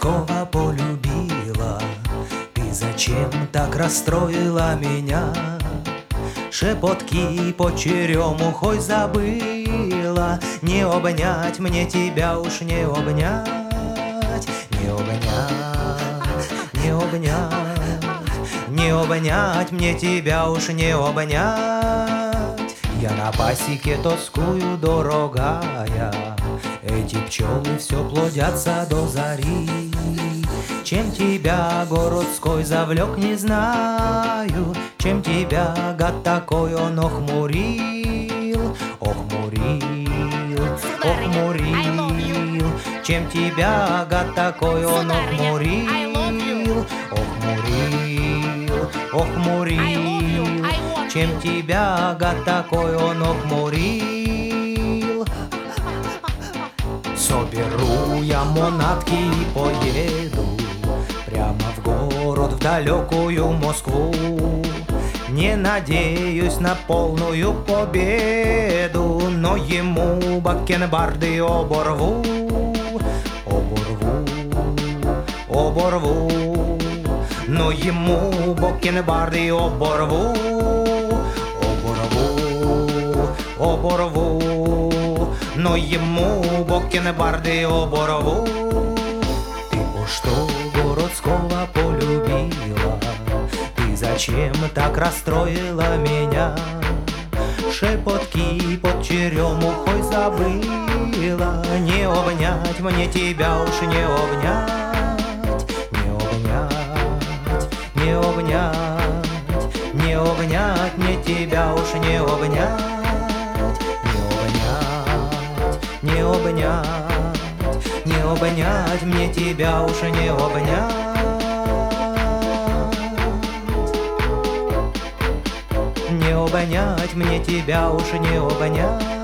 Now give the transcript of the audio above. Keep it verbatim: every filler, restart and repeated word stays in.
Городского полюбила. Ты зачем так расстроила меня? Шепотки по черемухой забыла. Не обнять мне тебя, уж не обнять, не обнять, не обнять, не обнять мне тебя, уж не обнять. Я на пасеке тоскую, дорогая, эти пчелы все плодятся до зари. Чем тебя городской завлек, не знаю, чем тебя гад такой он охмурил, охмурил, охмурил. Чем тебя гад такой он охмурил, охмурил, охмурил. Чем тебя гад такой он охмурил. Соберу я манатки и поеду прямо в город, в далекую Москву. Не надеюсь на полную победу, но ему бакенбарды оборву, оборву, оборву. Но ему бакенбарды оборву, оборву, оборву. Но ему бакенбарды оборву. Ты по что Городского полюбила? Ты зачем так расстроила меня? Шепотки под черемухой забыла. Не обнять мне тебя, уж не обнять, не обнять, не обнять, не обнять мне тебя, уж не обнять, не обнять, не обнять мне тебя, уж не обнять. Не обнять мне тебя, уж не обнять.